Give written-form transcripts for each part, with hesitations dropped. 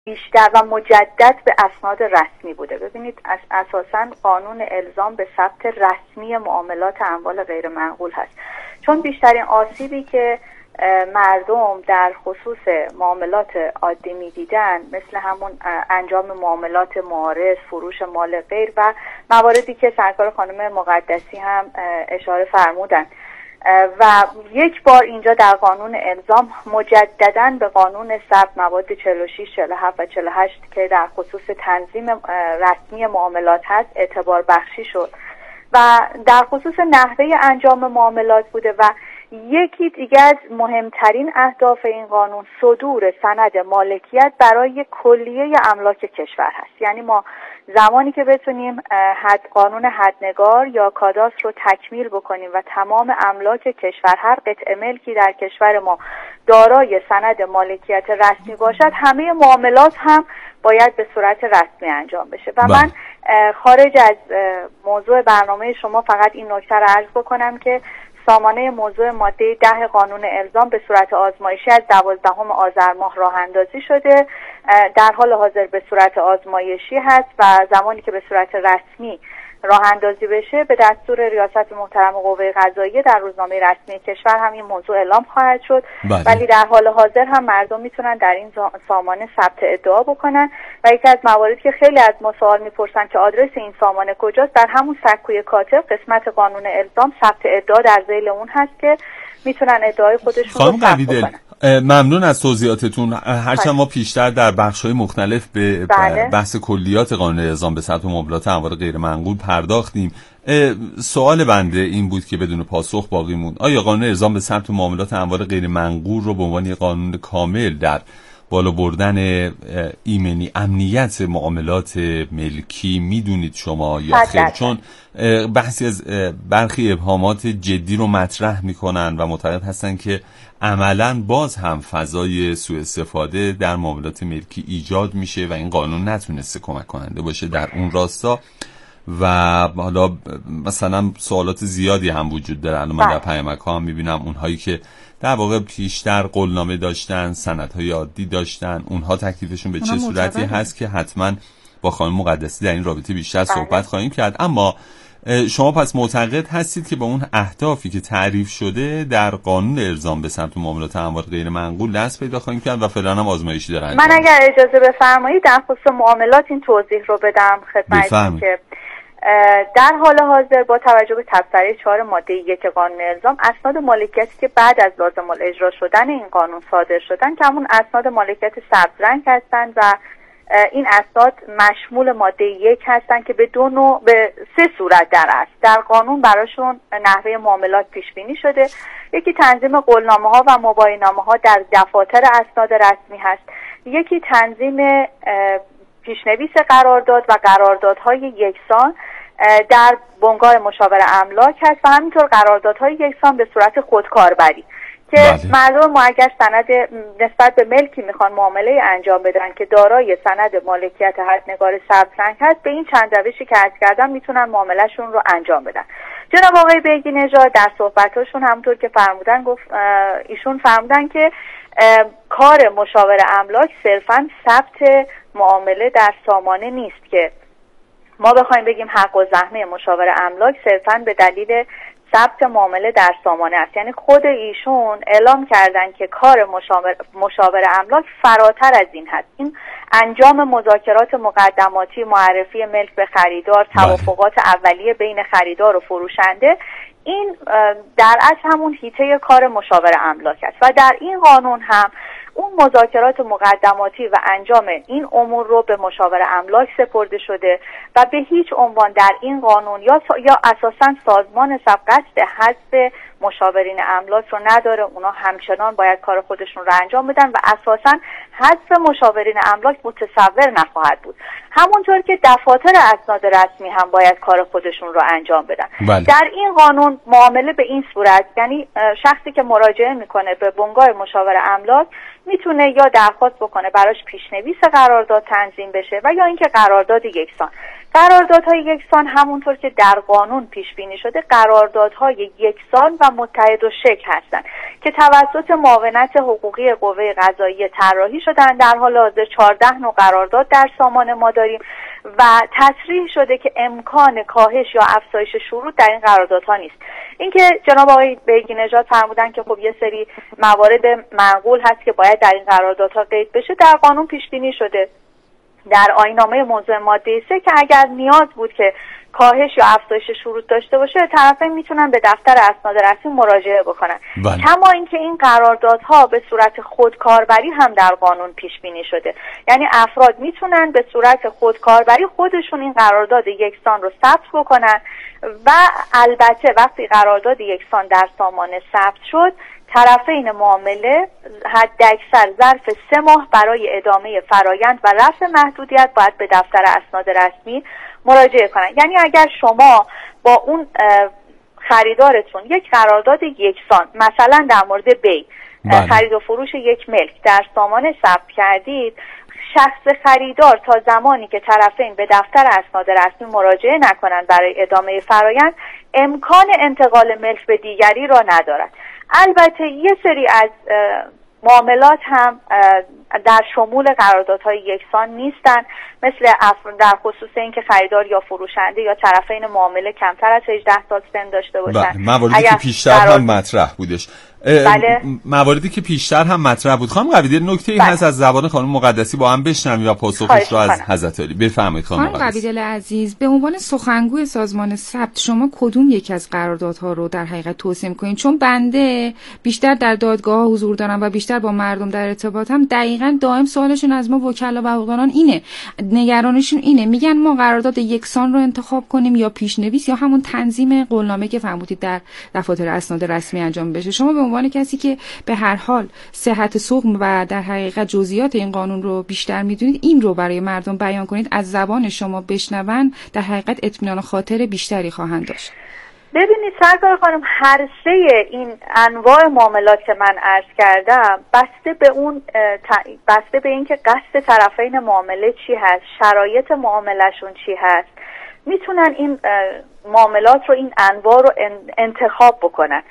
بیشتر و مجدد به اسناد رسمی بوده. ببینید اساساً قانون الزام به ثبت رسمی معاملات اموال غیر منقول هست، چون بیشترین آسیبی که مردم در خصوص معاملات عادی می‌دیدن مثل همون انجام معاملات معارض، فروش مال غیر و مواردی که سرکار خانم مقدسی هم اشاره فرمودن و یک بار اینجا در قانون الزام مجدداً به قانون ثبت مواد 46، 47 و 48 که در خصوص تنظیم رسمی معاملات هست اعتبار بخشی شد و در خصوص نحوه انجام معاملات بوده و یکی دیگر از مهمترین اهداف این قانون صدور سند مالکیت برای کلیه املاک کشور هست. یعنی ما زمانی که بتونیم قانون حدنگار یا کاداستر رو تکمیل بکنیم و تمام املاک کشور، هر قطعه ملکی در کشور ما دارای سند مالکیت رسمی باشد، همه معاملات هم باید به صورت رسمی انجام بشه. و من خارج از موضوع برنامه شما فقط این نکته رو عرض بکنم که سامانه موضوع ماده 10 قانون الزام به صورت آزمایشی از 12 آذر ماه راه اندازی شده، در حال حاضر به صورت آزمایشی هست و زمانی که به صورت رسمی راه اندازی بشه به دستور ریاست محترم قوه قضاییه در روزنامه رسمی کشور هم این موضوع اعلام خواهد شد. ولی در حال حاضر هم مردم میتونن در این سامانه ثبت ادعا بکنن و یکی از مواردی که خیلی از ما سوال میپرسن که آدرس این سامانه کجاست، در همون سکوی کاتب قسمت قانون الزام ثبت ادعا در ذیل اون هست که میتونن ادعای خودشون رو ثبت بکنن. ممنون از توضیحاتتون. هرچند ما پیشتر در بخش‌های مختلف به بحث کلیات قانون الزام به ثبت معاملات اموال غیر منقول پرداختیم، سوال بنده این بود که بدون پاسخ باقی موند: آیا قانون الزام به ثبت معاملات اموال غیر منقول رو به عنوان یک قانون کامل در بالا بردن ایمنی امنیت معاملات ملکی میدونید شما یا خیر؟ چون بحثی از برخی ابهامات جدی رو مطرح میکنن و معتقد هستن که عملاً باز هم فضای سوء استفاده در معاملات ملکی ایجاد میشه و این قانون نتونسته کمک کننده باشه در اون راستا و حالا مثلا سوالات زیادی هم وجود داره. الان من در پیامک‌ها هم میبینم اونهایی که در واقع پیشتر قولنامه داشتن، سندهای عادی داشتن، اونها تکلیفشون به چه صورتی هست که حتما با خانم مقدسی در این رابطه بیشتر صحبت خواهیم کرد. اما شما پس معتقد هستید که به اون اهدافی که تعریف شده در قانون الزام به ثبت معاملات اموال غیر منقول دست پیدا خواهیم کرد و فعلا هم آزمایشی دارن؟ من اگر اجازه بفرمایید در خصوص معاملات این توضیح رو بدم خدمتتون که در حال حاضر با توجه به تبصره 4 ماده 1 قانون الزام اسناد مالکیتی که بعد از لازم الاجرا شدن این قانون صادر شدن که همون اسناد مالکیت سبز رنگ هستند و این اسناد مشمول ماده 1 هستند که به 3 صورت در قانون براشون نحوه معاملات پیش بینی شده. یکی تنظیم قولنامه ها و مباینامه ها در دفاتر اسناد رسمی هست، یکی تنظیم پیشنویس قرارداد و قراردادهای یکسان در بنگاه مشاور املاک هست و همینطور قراردادهای یکسان به صورت خودکاربری که مردم ما اگر سند نسبت به ملکی میخوان معامله انجام بدن که دارای سند مالکیت حدنگار سبزرنگ هست، به این چند روشی که عرض کردم میتونن معاملهشون رو انجام بدن. جناب آقای بیگی نژاد در صحبتاشون همونطور که فرمودن ایشون فرمودن که کار مشاور املاک صرفاً ثبت معامله در سامانه نیست که ما بخوایم بگیم حق و زحمه مشاور املاک صرفاً به دلیل ثبت معامله در سامانه است. یعنی خود ایشون اعلام کردن که کار مشاور املاک فراتر از این هست. این انجام مذاکرات مقدماتی، معرفی ملک به خریدار، توافقات اولیه بین خریدار و فروشنده، این در اصل همون حیطه کار مشاور املاک است و در این قانون هم اون مذاکرات مقدماتی و انجام این امور رو به مشاور املاک سپرده شده و به هیچ عنوان در این قانون یا اساساً سازمان قصد حذف مشاورین املاک رو نداره. اونا همچنان باید کار خودشون رو انجام بدن و اساساً حذف مشاورین املاک متصور نخواهد بود. همونطور که دفاتر اسناد رسمی هم باید کار خودشون رو انجام بدن. در این قانون معامله به این صورت، یعنی شخصی که مراجعه میکنه به بنگاه مشاور املاک میتونه یا درخواست بکنه براش پیشنویس قرارداد تنظیم بشه و یا اینکه قرارداد یکسان. قراردادهای یکسان همونطور که در قانون پیش بینی شده قراردادهای یکسان و متحدالشکل هستند که توسط معاونت حقوقی قوه قضاییه طراحی شدن. در حال حاضر 14 نوع قرارداد در سامان ما داریم و تصریح شده که امکان کاهش یا افزایش شروط در این قراردادها نیست. اینکه جناب آقای بیگی نژاد فرمودن که خب یه سری موارد معقول هست که باید در این قراردادها قید بشه، در قانون پیش بینی شده در آیین‌نامه موضوع ماده 3 که اگر نیاز بود که کاهش یا افزایش شروط داشته باشه طرفین میتونن به دفتر اسناد رسمی مراجعه بکنن. کما اینکه این قراردادها به صورت خودکاربری هم در قانون پیش بینی شده، یعنی افراد میتونن به صورت خودکاربری خودشون این قرارداد یکسان رو ثبت بکنن و البته وقتی قرارداد یکسان در سامانه ثبت شد طرفین معامله حداکثر ظرف 3 ماه برای ادامه فرایند و رفع محدودیت باید به دفتر اسناد رسمی مراجعه کنن. یعنی اگر شما با اون خریدارتون یک قرارداد یکسان مثلا در مورد بی خرید و فروش یک ملک در سامانه ثبت کردید، شخص خریدار تا زمانی که طرفین به دفتر اسناد رسمی مراجعه نکنند برای ادامه فرایند امکان انتقال ملک به دیگری را ندارد. البته یه سری از معاملات هم در شمول قراردادهای یکسان نیستن، مثل در خصوص اینکه خریدار یا فروشنده یا طرفین معامله کمتر از 18 سال سن داشته باشن. مواردی که پیشتر هم مطرح بودش. بله. مواردی که پیشتر هم مطرح بود. خانم قویدی نکته‌ای هست از زبان خانم مقدسی با هم بشنویم یا پاسخش رو از حضرت علی بفرمایید. خانم قویدی عزیز، به عنوان سخنگوی سازمان ثبت شما کدوم یک از قراردادها رو در حقیقت توصیه می‌کنید؟ چون بنده بیشتر در دادگاه حضور دارم و بیشتر با مردم در ارتباطم، دقیقاً دائم سوالشون از ما وکلا و حقوقدانان اینه، نگرانشون اینه، میگن ما قرارداد یکسان رو انتخاب کنیم یا پیشنویس یا همون تنظیم قولنامه که فرمودید در دفاتر اسناد رسمی انجام بشه. شما به عنوان کسی که به هر حال صحت سقم و در حقیقت جزئیات این قانون رو بیشتر میدونید، این رو برای مردم بیان کنید، از زبان شما بشنون، در حقیقت اطمینان خاطر بیشتری خواهند داشت. ببینید سرکار خانم، هر سه این انواع معاملات که من عرض کردم بسته به این که قصد طرفین معامله چی هست، شرایط معاملهشون چی هست، میتونن این معاملات رو، این انواع رو انتخاب بکنن.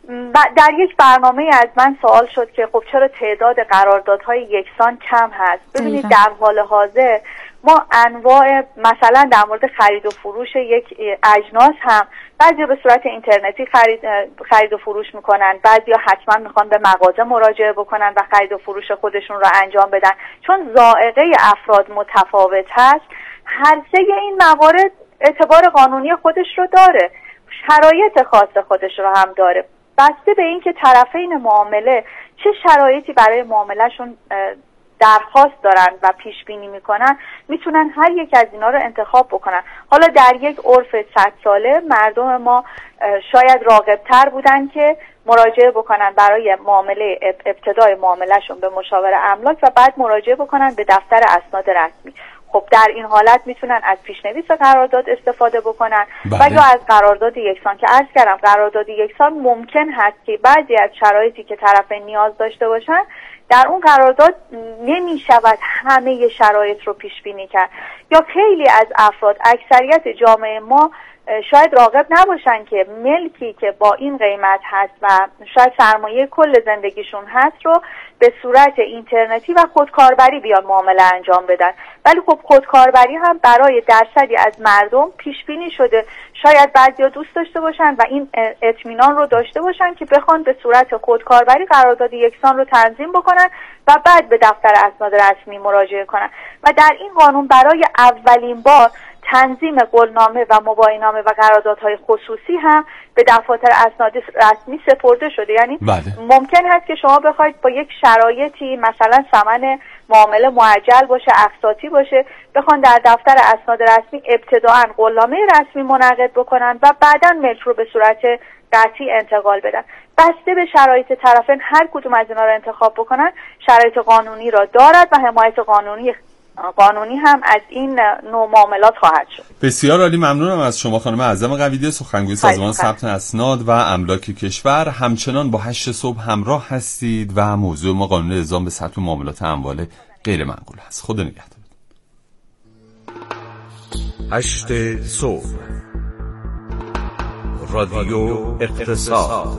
در یک برنامه از من سوال شد که خب چرا تعداد قراردادهای یکسان کم هست؟ ببینید در حال حاضر ما انواع، مثلا در مورد خرید و فروش یک اجناس هم بعضی به صورت اینترنتی خرید و فروش میکنن، بعضی حتما میخوان به مغازه مراجعه بکنن و خرید و فروش خودشون رو انجام بدن. چون ذائقه افراد متفاوت هست، هر سه این موارد اعتبار قانونی خودش رو داره، شرایط خاص خودش رو هم داره. بسته به این که طرفین معامله چه شرایطی برای معاملهشون درخواست دارن و پیش بینی میکنن، میتونن هر یک از اینا رو انتخاب بکنن. حالا در یک عرف 100 ساله مردم ما شاید راغب‌تر بودن که مراجعه بکنن برای معامله ابتدای معاملهشون به مشاور املاک و بعد مراجعه بکنن به دفتر اسناد رسمی. خب در این حالت میتونن از پیشنویس قرارداد استفاده بکنن و یا از قرارداد یکسان که عرض کردم قرارداد یکسان ممکن هست که بعضی از شرایطی که طرفین نیاز داشته باشن در اون قرارداد نمیشود همه شرایط رو پیش بینی کرد، یا خیلی از افراد، اکثریت جامعه ما شاید راغب نباشن که ملکی که با این قیمت هست و شاید سرمایه کل زندگیشون هست رو به صورت اینترنتی و خودکاربری بیان معامله انجام بدن. ولی خب خودکاربری هم برای درصدی از مردم پیش بینی شده، شاید بعضیا دوست داشته باشن و این اطمینان رو داشته باشن که بخوان به صورت خودکاربری قرارداد یکسان رو تنظیم بکنن و بعد به دفتر اسناد رسمی مراجعه کنن. و در این قانون برای اولین بار تنظیم قولنامه و مباینامه و قراردادهای خصوصی هم به دفاتر اسناد رسمی سپرده شده. یعنی ممکن هست که شما بخواید با یک شرایطی، مثلا ثمن معامله معجل باشه، اقساطی باشه، بخوان در دفتر اسناد رسمی ابتداءً قولنامه رسمی منعقد بکنن و بعداً ملک رو به صورت قطعی انتقال بدن. بسته به شرایط طرفین هر کدوم از اینا رو انتخاب بکنن، شرایط قانونی را دارد و حمایت قانونی هم از این نوع معاملات خواهد شد. بسیار عالی، ممنونم از شما خانم اعظم قویدی، سخنگوی سازمان ثبت اسناد و املاک کشور. همچنان با 8 صبح همراه هستید و موضوع ما قانون اعزام به سطح معاملات اموال غیر منقول هست. خدا نگهدار. 8 صبح رادیو اقتصاد.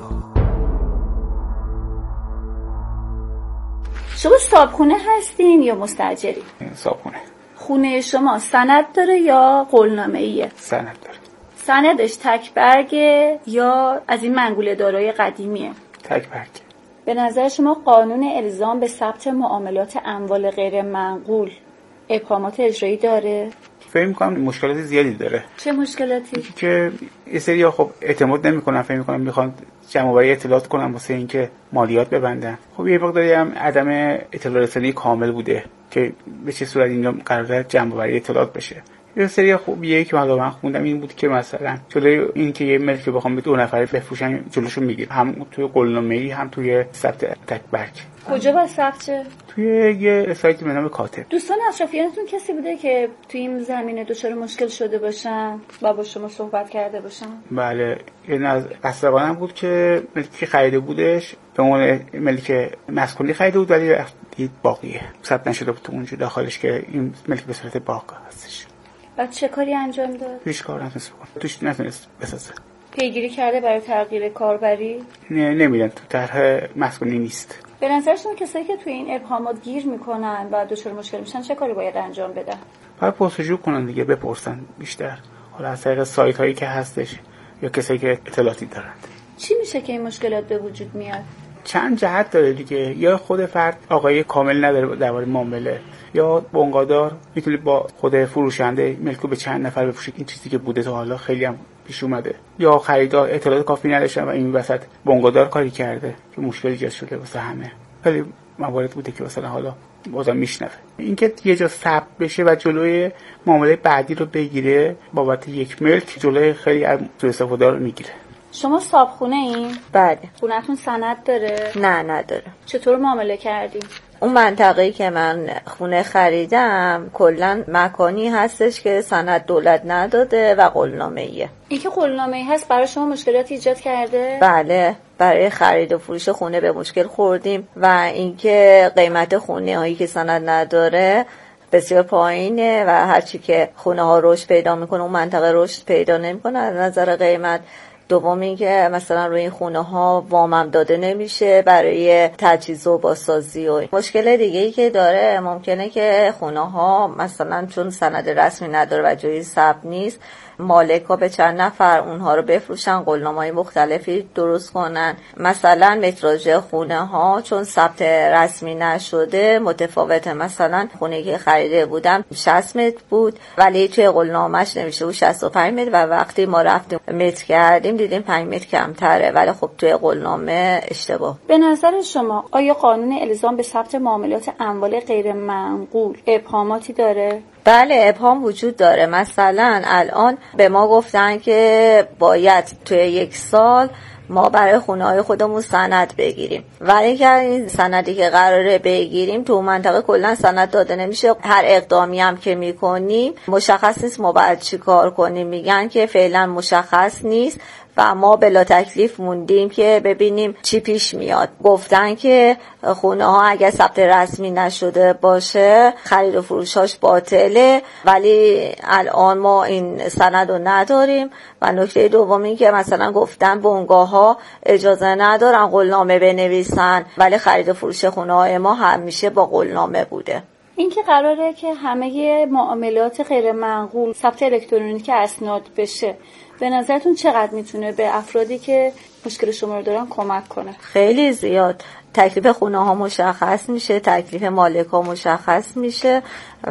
شما صابخونه هستین یا مستاجری؟ صابخونه. خونه شما سند داره یا قولنامه‌ایه؟ سند داره. سندش تک برگه یا از این منگوله دارای قدیمیه؟ تک برگ. به نظر شما قانون الزام به ثبت معاملات اموال غیر منقول ابهامات اجرایی داره؟ فکر می‌کنم مشکلات زیادی داره. چه مشکلاتی؟ که یه سری‌ها خب اعتماد نمی‌کنن، فکر می‌کنن می‌خوان جمع‌آوری اطلاعات کنن واسه اینکه مالیات ببندن. خب یه مقداری هم عدم اطلاع رسانی کامل بوده که به چه صورت اینجا قراره جمع‌آوری اطلاعات بشه. یه سری خوبیه که من خوندم این بود که مثلا جلوی این که یه ملک بخوام به 2 نفر بفروشن جلوشو میگیره، هم توی قولنامه‌ای هم توی ثبت تک برگ. کجا با ثبت؟ توی یه سایتی به نام کاتب. دوستان اطرافیانتون کسی بوده که توی این زمینه دچار مشکل شده باشن و با شما صحبت کرده باشن؟ بله، یه از قصابانم بود که ملکی خریده بودش، به عنوان ملک مسکونی خریده بود ولی دید باقیه ثبت نشده بود تو اونجا داخلش که این ملک به صورت باغ هستش. بعد چه کاری انجام داد؟ هیچ کار نتونست بکنه، توش نتونست بسازه. پیگیری کرده برای تغییر کاربری؟ نمیدن، تو طرح مسکونی نیست. به نظرشون کسایی که توی این ابهامات گیر میکنن و دچار مشکل میشن چه کاری باید انجام بدن؟ باید پرسجو کنن دیگه، بپرسن بیشتر، حالا از طریق سایت هایی که هستش یا کسایی که اطلاعاتی دارند. چی میشه که این مشکلات به وجود میاد؟ چند جهت داره دیگه، یا خود فرد آگاهی کامل نداره درباره معامله، یا بنگادار میتونه با خود فروشنده ملکو به چند نفر بفروشه، این چیزی که بوده تا حالا خیلی هم پیش اومده، یا خریدار اطلاعات کافی نداشتن و این وسط بنگادار کاری کرده که مشکلی ایجاد شده واسه همه. خیلی موارد بوده که مثلا حالا بازم میشنوه. اینکه یه جا ثبت بشه و جلوی معامله بعدی رو بگیره بابت یک ملک، جلوی خیلی از سوء استفاده رو میگیره. شما صابخونه این؟ بله. خونتون سند داره؟ نه نداره. چطور معامله کردی؟ اون منطقه‌ای که من خونه خریدم کلاً مکانی هستش که سند دولت نداده و قولنامه‌ایه. این که قولنامه‌ای هست برای شما مشکلاتی ایجاد کرده؟ بله، برای خرید و فروش خونه به مشکل خوردیم و اینکه قیمت خونه‌هایی که سند نداره بسیار پایینه و هرچی که خونه ها رشد پیدا میکنه اون منطقه رشد پیدا نمیکنه از نظر قیمت. دوم اینکه مثلا روی این خونه ها وامم داده نمیشه برای تجهیز و بازسازی. و مشکل دیگه ای که داره ممکنه که خونه ها مثلا چون سند رسمی نداره و جایی ثبت نیست، مالک ها به چند نفر اونها رو بفروشن، قولنامه‌های مختلفی درست کنن. مثلا متراژ خونه ها چون ثبت رسمی نشده متفاوته. مثلا خونه که خریده بودم 60 متر بود ولی توی قولنامه‌اش نوشته بود 65 متر و وقتی ما رفتیم متر کردیم دیدیم 5 متر کمتره ولی خب توی قولنامه اشتباه. به نظر شما آیا قانون الزام به ثبت معاملات اموال غیر منقول ابهاماتی داره؟ بله، ابهام وجود داره. مثلا الان به ما گفتن که باید توی 1 سال ما برای خونه‌های خودمون سند بگیریم ولی که این سندی که قراره بگیریم تو منطقه کلا سند داده نمیشه. هر اقدامی هم که میکنیم مشخص نیست ما باید چی کار کنیم. میگن که فعلا مشخص نیست و ما بلا تکلیف موندیم که ببینیم چی پیش میاد. گفتن که خونه ها اگر ثبت رسمی نشده باشه خرید و فروشاش باطله ولی الان ما این سند رو نداریم. و نکته دوم این که مثلا گفتن بنگاه ها اجازه ندارن قولنامه بنویسن ولی خرید و فروش خونه های ما همیشه با قولنامه بوده. این که قراره که همه معاملات غیر منقول ثبت الکترونیک اسناد بشه، به نظرتون چقدر میتونه به افرادی که مشکل شما رو دارن کمک کنه؟ خیلی زیاد. تکلیف خونه ها مشخص میشه، تکلیف مالک ها مشخص میشه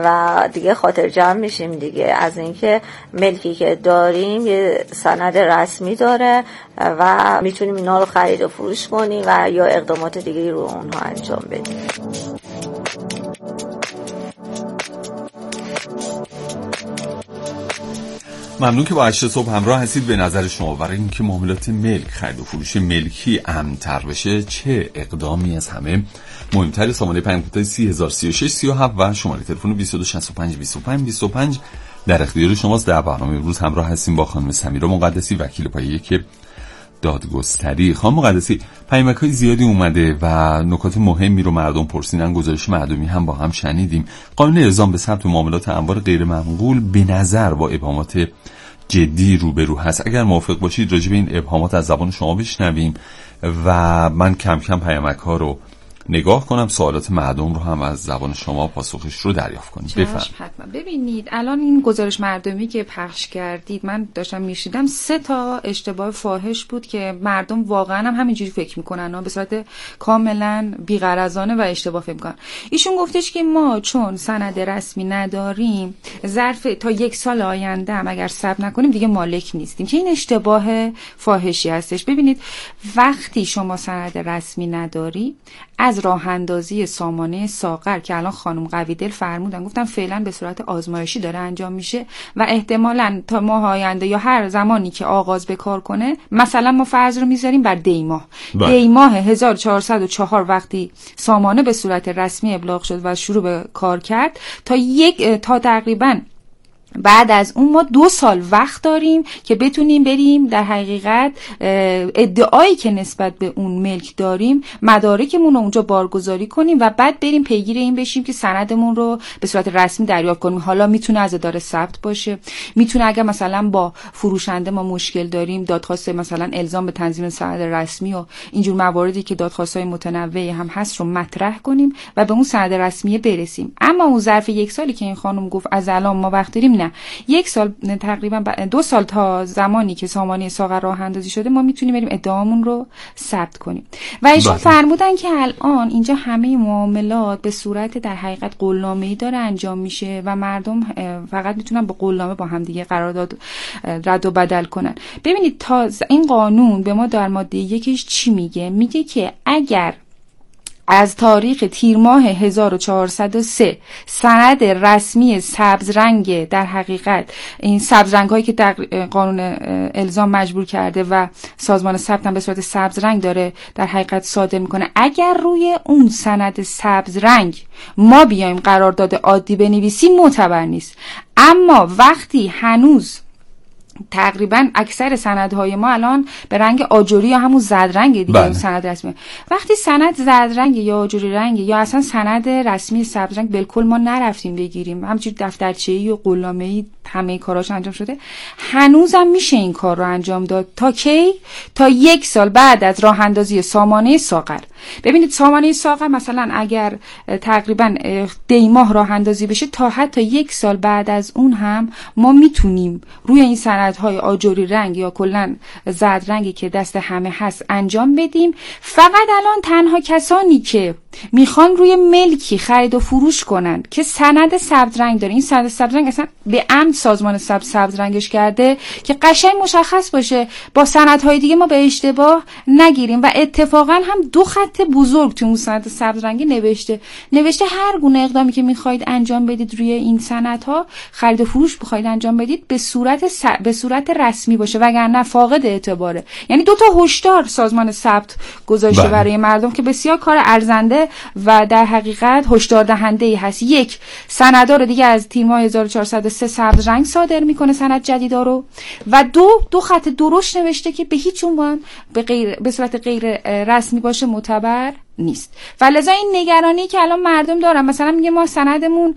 و دیگه خاطر جمع میشیم دیگه از اینکه ملکی که داریم یه سند رسمی داره و میتونیم اینا رو خرید و فروش کنیم و یا اقدامات دیگه رو اونها انجام بدیم. ممنون که با 8 صبح همراه هستید. به نظر شما برای اینکه معاملات ملک، خرید و فروش ملکی امن‌تر بشه چه اقدامی از همه مهمتر؟ سامانه پیام‌کد 3036 37 و شماره تلفن 2265 25 25 در اختیار شماست. در برنامه امروز همراه هستیم با خانم سمیرا مقدسی، وکیل پایه‌ای که دادگستری. خانم مقدسی، پیامک‌های زیادی اومده و نکات مهمی رو مردم پرسیدن، گزارش مردمی هم با هم شنیدیم. قانون اعزام به ثبت معاملات اموال غیر منقول به نظر با ابهامات جدی روبرو هست. اگر موافق باشید راجع به این ابهامات از زبان شما بشنویم و من کم کم پیامک‌ها رو نگاه کنم، سوالات مردم رو هم از زبان شما پاسخش رو دریافت کنیم. بفرمایید. حتما. ببینید الان این گزارش مردمی که پخش کردید من داشتم میشیدم 3 تا اشتباه فاحش بود که مردم واقعا هم همینجوری فکر میکنن، به صورت کاملا بی‌غرضانه و اشتباه فکر میکنن. ایشون گفتش که ما چون سند رسمی نداریم ظرف تا 1 سال آینده هم اگر ثبت نکنیم دیگه مالک نیستیم، که این اشتباه فاحشی هستش. ببینید وقتی شما سند رسمی نداری، از راه اندازی سامانه ساغر که الان خانم قویدل فرمودن، گفتن فعلا به صورت آزمایشی داره انجام میشه و احتمالاً تا ماه آینده یا هر زمانی که آغاز به کار کنه، مثلا ما فرض رو میذاریم بر دی ماه 1404 وقتی سامانه به صورت رسمی ابلاغ شد و شروع به کار کرد، تا تقریباً بعد از اون ما 2 سال وقت داریم که بتونیم بریم در حقیقت ادعایی که نسبت به اون ملک داریم مدارکمون رو اونجا بارگذاری کنیم و بعد بریم پیگیر این بشیم که سندمون رو به صورت رسمی دریافت کنیم. حالا میتونه از اداره ثبت باشه، میتونه اگر مثلا با فروشنده ما مشکل داریم دادخواست مثلا الزام به تنظیم سند رسمی و اینجور مواردی که دادخواست‌های متنوعی هم هست رو مطرح کنیم و به اون سند رسمی برسیم. اما اون ظرف 1 سالی که این خانم گفت از الان ما وقت داریم، نه، 1 سال تقریبا 2 سال تا زمانی که سامانه ساغر راه اندازی شده ما میتونیم بریم ادعامون رو ثبت کنیم. و ایشون فرمودن که الان اینجا همه معاملات به صورت در حقیقت قولنامه‌ای داره انجام میشه و مردم فقط میتونن با قولنامه با هم دیگه قرارداد رد و بدل کنن. ببینید تا این قانون به ما در ماده 1 چی میگه؟ میگه که اگر از تاریخ تیر ماه 1403 سند رسمی سبز رنگ، در حقیقت این سبز رنگ هایی که در قانون الزام مجبور کرده و سازمان ثبت هم به صورت سبز رنگ داره در حقیقت صادر میکنه، اگر روی اون سند سبز رنگ ما بیایم قرارداد عادی بنویسیم معتبر نیست. اما وقتی هنوز تقریبا اکثر سندهای ما الان به رنگ آجوری یا همون زرد رنگ دیگه سند رسمی، وقتی سند زرد رنگ یا آجوری رنگ یا اصلا سند رسمی سبز رنگ بالکل ما نرفتیم بگیریم، همچنین دفترچه‌ای و قولنامه‌ای همه کاراش انجام شده، هنوزم میشه این کار رو انجام داد. تا کی؟ تا 1 سال بعد از راه اندازی سامانه ساغر. ببینید سامانه ساغر مثلا اگر تقریبا دی ماه راه اندازی بشه، تا حتی 1 سال بعد از اون هم ما میتونیم روی این سندهای آجوری رنگ یا کلا زرد رنگی که دست همه هست انجام بدیم. فقط الان تنها کسانی که میخوان روی ملکی خرید و فروش کنن که سند سبز رنگ داره، این سند سبز رنگ اصلا به عمد سازمان سبز رنگش کرده که قشنگ مشخص باشه با سندهای دیگه ما به اشتباه نگیریم. و اتفاقا هم 2 خط بزرگ تو اون سند سبز رنگی نوشته هر گونه اقدامی که میخواید انجام بدید روی این سندها، خرید و فروش بخواید انجام بدید به صورت رسمی باشه، وگرنه فاقد اعتباره. یعنی 2 تا هشدار سازمان ثبت گذاشته برای مردم که بسیار کار ارزنده و در حقیقت هشدار دهنده‌ای هست. 1 سندا رو دیگه از تیر ماه 1403 سبز رنگ صادر میکنه سند جدیدا رو، و 2 خط درشت نوشته که به هیچ عنوان به صورت غیر رسمی باشه معتبر نیست. و لذا این نگرانی که الان مردم دارن، مثلا میگه ما سندمون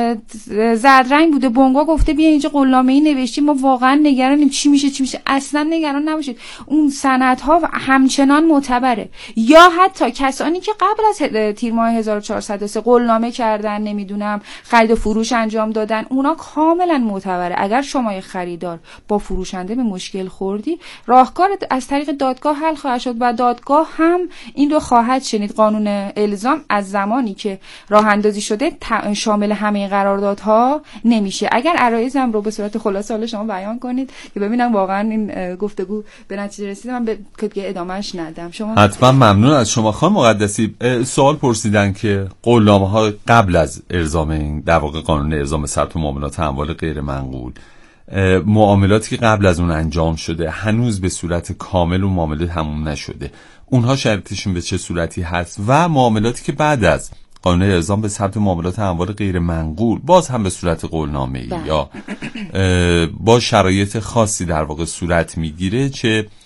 زرد رنگ بوده، بونگا گفته بیا اینجا قولنامه‌ای نوشتیم، ما واقعا نگرانیم چی میشه. اصلا نگران نباشید، اون سندها همچنان معتبره. یا حتی کسانی که قبل از تیر ماه 1403 قولنامه کردن، نمیدونم خرید و فروش انجام دادن، اونا کاملا معتبره. اگر شما یه خریدار با فروشنده به مشکل خوردی، راهکار از طریق دادگاه حل خواهد شد و دادگاه هم این رو خواهد شنید. قانون الزام از زمانی که راه اندازی شده شامل همه قراردادها نمیشه. اگر عرایضم رو به صورت خلاصه حالا شما بیان کنید که ببینم واقعا این گفتگو به نتیجه رسیده، من به ادامهش ندم. شما حتما ممنون از شما خانم مقدسی. سوال پرسیدن که قولنامه‌ها قبل از الزام این در واقع قانون الزام ثبت معاملات اموال غیر منقول، معاملاتی که قبل از اون انجام شده هنوز به صورت کامل و معامله تموم نشده، اونها شرطشون به چه صورتی هست؟ و معاملاتی که بعد از قانون الزام به ثبت معاملات اموال غیر منقول باز هم به صورت قولنامه‌ای یا با شرایط خاصی در واقع صورت میگیره، چه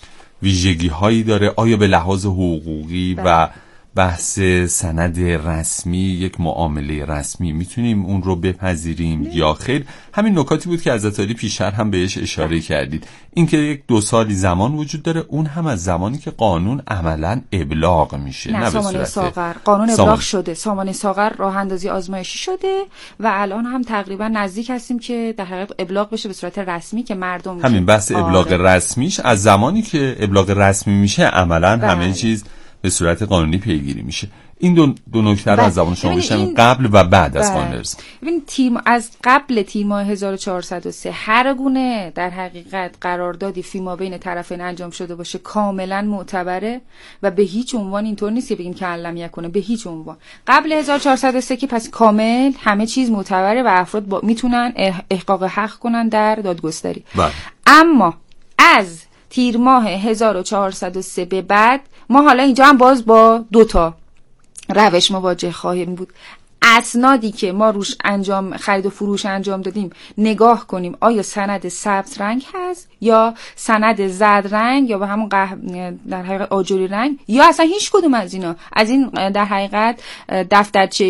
ویژگی هایی داره؟ آیا به لحاظ حقوقی و بحث سند رسمی، یک معامله رسمی میتونیم اون رو بپذیریم یا خیر؟ همین نکاتی بود که حضرت علی پیشتر هم بهش اشاره کردید، اینکه یک 2 سالی زمان وجود داره، اون هم از زمانی که قانون عملاً ابلاغ میشه، نه به صورت ساغر. قانون ابلاغ شده، سامانه ساغر راه اندازی آزمایشی شده و الان هم تقریبا نزدیک هستیم که در حقیقت ابلاغ بشه به صورت رسمی که مردم همین بحث ابلاغ رسمیش از زمانی که ابلاغ رسمی میشه عملاً همه چیز به صورت قانونی پیگیری میشه. این دو نکته رو از زبان شما بشنویم، قبل و بعد از قانون ارزام. ببین از قبل تیر ماه 1403 هر گونه در حقیقت قراردادی فیما بین طرفین انجام شده باشه کاملا معتبره و به هیچ عنوان اینطور نیست که بگیم که علم یکونه، به هیچ عنوان. قبل 1403 که پس کامل همه چیز معتبره و افراد میتونن احقاق حق کنن در دادگستری. اما از تیر ماه 1403 به بعد ما حالا اینجا هم باز با 2 روش مواجه خواهیم بود. اسنادی که ما روش خرید و فروش انجام دادیم نگاه کنیم آیا سند سبز رنگ هست یا سند زرد رنگ یا به همون در حقیقت آجوری رنگ یا اصلا هیچ کدوم از اینا، از این در حقیقت دفترچه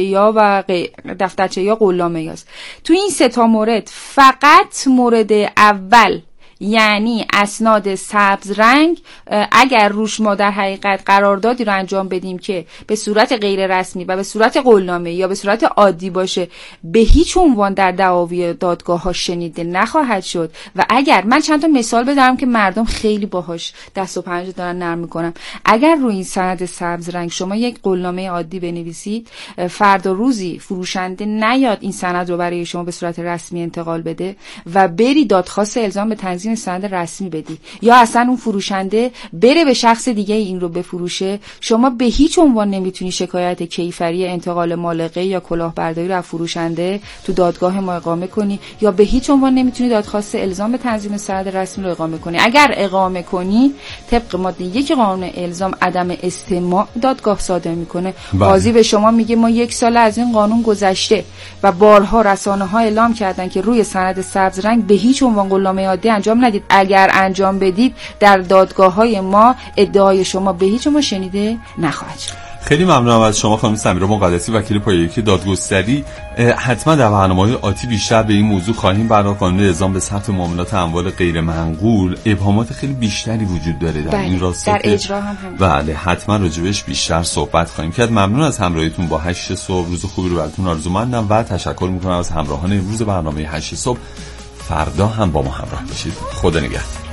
یا قولنامه است. تو این 3 مورد فقط مورد اول یعنی اسناد سبز رنگ اگر روش ما در حقیقت قراردادی رو انجام بدیم که به صورت غیر رسمی و به صورت قولنامه یا به صورت عادی باشه به هیچ عنوان در دعاوی دادگاه ها شنیده نخواهد شد. و اگر من چند تا مثال بزنم که مردم خیلی باهاش دست و پنجه دارن نرم میکنم، اگر روی این سند سبز رنگ شما یک قولنامه عادی بنویسید، فردا روزی فروشنده نیاد این سند رو برای شما به صورت رسمی انتقال بده و بری دادخواست الزام به تنظیم سند رسمی بدی یا اصلا اون فروشنده بره به شخص دیگه این رو بفروشه، شما به هیچ عنوان نمیتونی شکایت کیفری انتقال مالقه یا کلاهبرداری رو از فروشنده تو دادگاه ما اقامه کنی یا به هیچ عنوان نمیتونی دادخواست الزام به تنظیم سند رسمی رو اقامه کنی. اگر اقامه کنی طبق ماده 1 قانون الزام عدم استماع دادگاه صادر میکنه. قاضی به شما میگه ما 1 سال از این قانون گذشته و بارها رسانه‌ها اعلام کردن که روی سند سبز رنگ به هیچ عنوان قولنامه عادی انجام ندید. اگر انجام بدید در دادگاه‌های ما ادعای شما به هیچ عنوان شنیده نخواهد شد. خیلی ممنونم از شما خانم سمیرا مقدسی، وکیل پایه‌یکی دادگستری. حتما در برنامه‌های آتی بیشتر به این موضوع خواهیم پرداخت. قانون الزام به ثبت معاملات اموال غیر منقول ابهامات خیلی بیشتری وجود داره در این راستا، در اجرا هم همین. بله حتما راجبش بیشتر صحبت خواهیم کرد. ممنون از همراهیتون با 8 صبح. روز خوبی رو براتون آرزومندم و تشکر می‌کنم از همراهان امروز برنامه 8 صبح. فردا هم با ما همراه باشید. خدا نگهدار.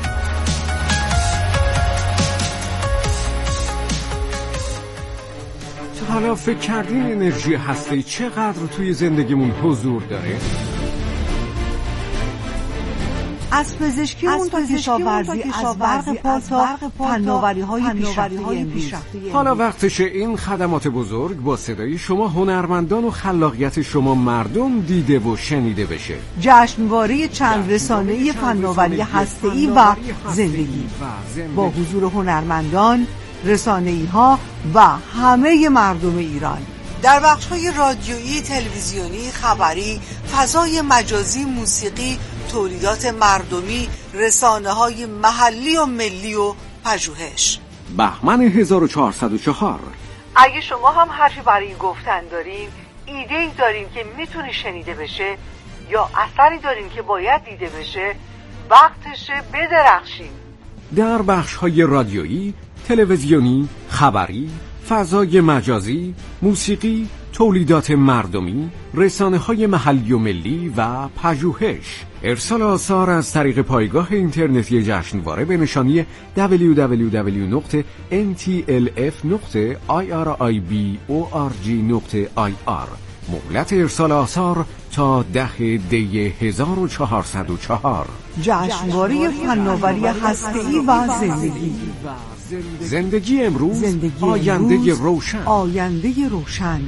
حالا فکر کردین انرژی هسته‌ای چقدر توی زندگیمون حضور داره؟ از پزشکیمون تا کشاورزی، از برق پاک تا فناوری‌های پیشرفته. حالا وقتشه این خدمات بزرگ با صدای شما هنرمندان و خلاقیت شما مردم دیده و شنیده بشه. جشنواره چند رسانه‌ای فناوری هسته‌ای و زندگی با حضور هنرمندان، رسانه‌ای‌ها و همه مردم ایران در بخش‌های رادیویی، تلویزیونی، خبری، فضای مجازی، موسیقی، تولیدات مردمی، رسانه‌های محلی و ملی و پژوهش. بهمن 1404. اگه شما هم حرفی برای گفتن دارین، ایده‌ای دارین که میتونه شنیده بشه یا اثری دارین که باید دیده بشه، وقتشه بدرخشیم. در بخش‌های رادیویی، تلویزیونی، خبری، فضای مجازی، موسیقی، تولیدات مردمی، رسانه‌های محلی و ملی و پژوهش. ارسال آثار از طریق پایگاه اینترنتی جشنواره به نشانی www.ntlf.irib.org.ir. مهلت ارسال آثار تا 10 دی 1404. جشنواره فناوری هسته‌ای و زندگی امروز، آینده روشن. آینده روشن.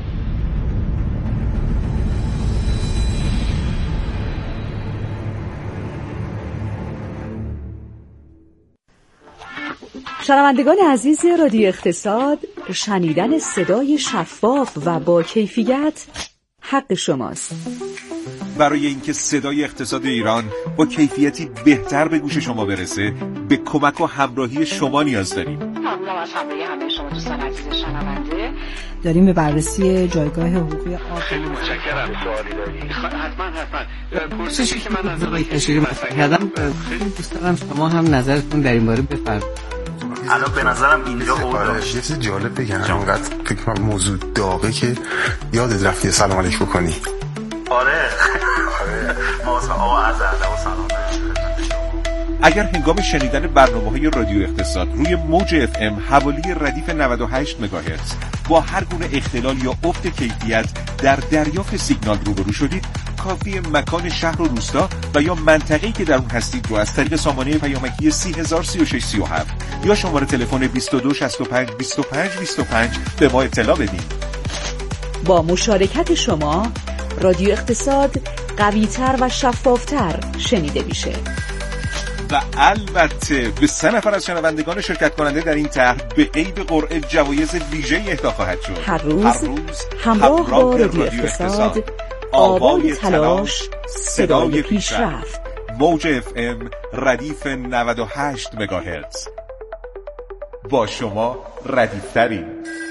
شنوندگان عزیز رادیو اقتصاد، شنیدن صدای شفاف و با کیفیت حق شماست. برای اینکه صدای اقتصاد ایران با کیفیتی بهتر به گوش شما برسه، به کمک و همراهی شما نیاز داریم. ممنونم از همراهی همه شما دوستان عزیز شنونده. داریم به بررسی جایگاه حقوقی آب. خیلی متشکرم. سوالی داری؟ حتما. پرسشی که من از آقای کشیری مطرح کردم، خیلی دوست دارم شما هم نظرتون در این باره بفرمایید. الان به نظرم اینجا اوضاعش یه چیز جالب بگم، انقدر فکر کنم موضوع داغه که یادت رفتی سلام علیک بکنی. آره ما آقا عرض ادب و سلام. اگر هنگام شنیدن برنامه‌های رادیو اقتصاد روی موج FM حوالی ردیف 98 مگاهرتز با هر گونه اختلال یا افت کیفیت در دریافت سیگنال روبرو شدید، کافی مکان شهر و روستا و یا منطقه‌ای که در اون هستید رو از طریق سامانه پیامکی 303637 یا شماره تلفن 2265 25 25 به ما اطلاع بدید. با مشارکت شما رادیو اقتصاد قوی‌تر و شفاف‌تر شنیده میشه. و البته به 3 نفر از شنوندگان شرکت کننده در این طرح به عید قرعه جوایز ویژه اهدا خواهد شد. هر روز همراه با رادیو اقتصاد، آوای تلاش، صدای پیشرفت. موج FM ردیف 98 مگاهرتز. با شما ردیفترین.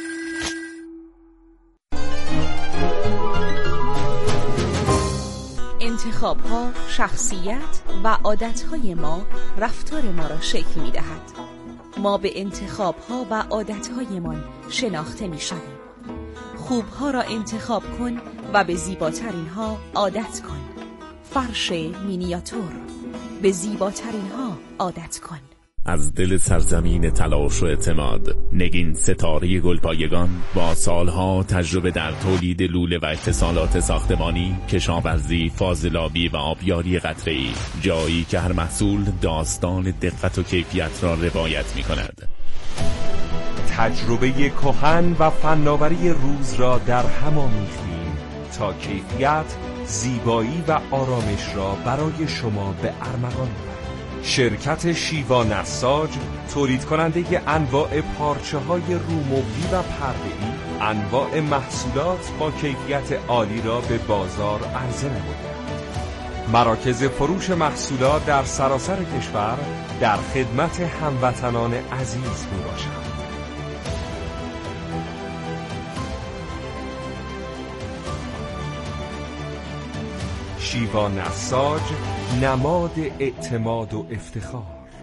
انتخاب‌ها، شخصیت و عادت‌های ما رفتار ما را شکل می‌دهد. ما به انتخاب‌ها و عادت‌هایمان شناخته می‌شویم. خوب‌ها را انتخاب کن و به زیباترین‌ها عادت کن. فرش مینیاتور، به زیباترین‌ها عادت کن. از دل سرزمین تلاش و اعتماد، نگین ستاره گلپایگان با سالها تجربه در تولید لوله و اتصالات ساختمانی، کشاورزی، فاضلابی و آبیاری قطره‌ای، جایی که هر محصول داستان دقت و کیفیت را روایت می‌کند. تجربه کهن و فناوری روز را در هم آمیختیم تا کیفیت، زیبایی و آرامش را برای شما به ارمغان آوریم. شرکت شیوا نساج، تولید کننده انواع پارچه‌های رومولی و پرده‌ای، انواع محصولات با کیفیت عالی را به بازار عرضه نموده. مراکز فروش محصولات در سراسر کشور در خدمت هموطنان عزیز میباشند. شیوا نساج، نماد اعتماد و افتخار.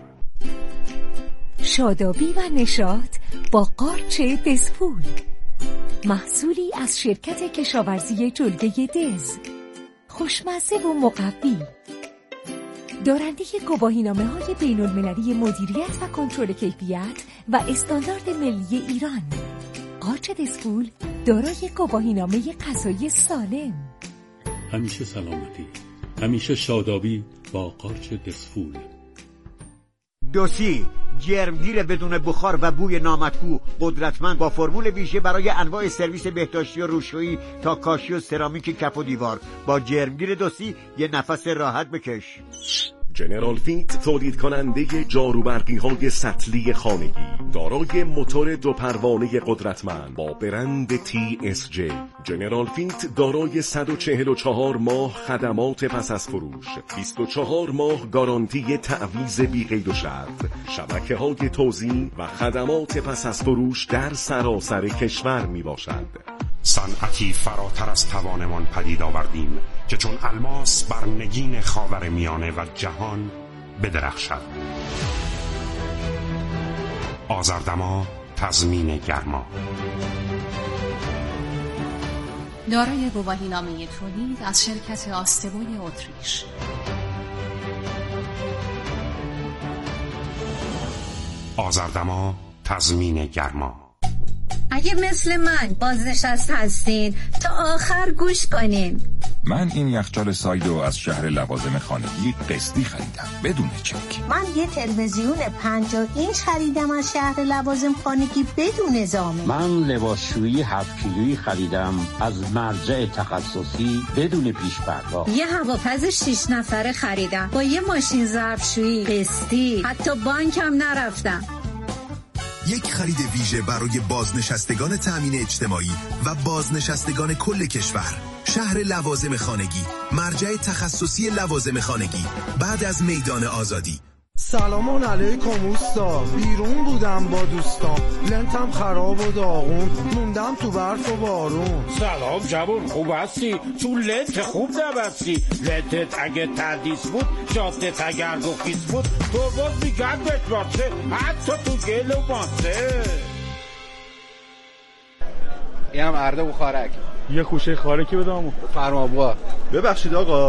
شادابی و نشاط با قارچ دزپول، محصولی از شرکت کشاورزی جلگه دز، خوشمزه و مقوی، دارنده گواهینامه‌های بین‌المللی مدیریت و کنترل کیفیت و استاندارد ملی ایران. قارچ دزپول دارای گواهینامه غذایی سالم. همیشه سلامتی، همیشه شادابی با قارچ دزپول. دوسی، جرمگیر بدون بخار و بوی نامطبوع، قدرتمند با فرمول ویژه برای انواع سرویس بهداشتی و روشویی تا کاشی و سرامیک کف و دیوار. با جرمگیر دوسی یه نفس راحت بکش. جنرال فیت، تولید کننده جاروبرقی های سطلی خانگی، دارای موتور 2 پروانه قدرتمند با برند TSJ. جنرال فیت دارای 144 ماه خدمات پس از فروش، 24 ماه گارانتی تعویض بی قید و شرط، شبکه های توزیع و خدمات پس از فروش در سراسر کشور می باشد. صنعتی فراتر از توانمان پدید آوردیم که چون الماس بر نگین خاورمیانه و جهان بدرخشد. آذردما، تضمین گرما. دارای گواهینامه تولید از شرکت آستبوی اتریش. آذردما، تضمین گرما. اگه مثل من بازنشسته هستین تا آخر گوش کنین. من این یخچال سایدو از شهر لوازم خانگی قسطی خریدم بدون چک. من یه تلویزیون 50 اینچ خریدم از شهر لوازم خانگی بدون زامن. من لباسشویی 7 کیلویی خریدم از مرجع تخصصی بدون پیش پرداخت. یه هواپز 6 نفره خریدم با یه ماشین ظرفشویی قسطی، حتی بانکم نرفتم. یک خرید ویژه برای بازنشستگان تأمین اجتماعی و بازنشستگان کل کشور. شهر لوازم خانگی، مرجع تخصصی لوازم خانگی بعد از میدان آزادی. سلام علیکم اوستا، بیرون بودم با دوستان، لنتم خراب و داغون، موندم تو برف و بارون. سلام جوون، خوب هستی؟ تو لنت خوب نبستی. لنتت اگه تردیس بود، جادت اگر گفیس بود، تو باز میگم بهت باشه، حتی تو گل و ماسه. اینم ارده بخارک. یه خوشه خارکی بدم. فرما با. ببخشید آقا،